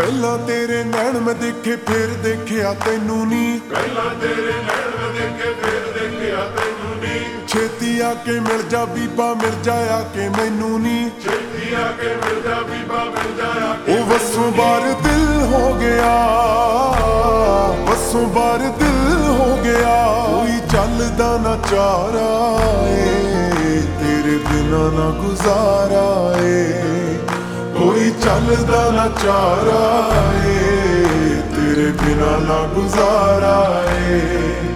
ਪਹਿਲਾਂ ਤੇਰੇ ਨੈਣ ਮੈਂ ਦੇਖੇ ਫਿਰ ਦੇਖਿਆ ਤੈਨੂੰ ਨੀ, ਪਹਿਲਾਂ ਤੇਰੇ ਨੈਣ ਮੈਂ ਦੇਖੇ ਫਿਰ ਦੇਖਿਆ ਤੈਨੂੰ ਨੀ। ਛੇਤੀ ਆ ਕੇ ਮਿਲ ਜਾ ਬੀਬਾ ਮਿਲ ਜਾ ਆ ਕੇ ਮੈਨੂੰ ਨੀ, ਛੇਤੀ ਆ ਕੇ ਮਿਲ ਜਾ ਬੀਬਾ ਮਿਲ ਜਾ ਆ ਕੇ। ਉਹ ਵੱਸੋਂ ਬਾਹਰ ਦਿਲ ਹੋ ਗਿਆ, ਵੱਸੋਂ ਬਾਹਰ ਦਿਲ ਹੋ ਗਿਆ। ਕੋਈ ਚੱਲਦਾ ਨਾ ਚਾਰਾ ਏ, ਤੇਰੇ ਬਿਨਾਂ ਨਾ ਗੁਜ਼ਾਰਾ ਏ। ਕੋਈ ਚੱਲਦਾ ਨਾ ਚਾਰਾ ਏ, ਤੇਰੇ ਬਿਨਾਂ ਨਾ ਗੁਜ਼ਾਰਾ ਏ।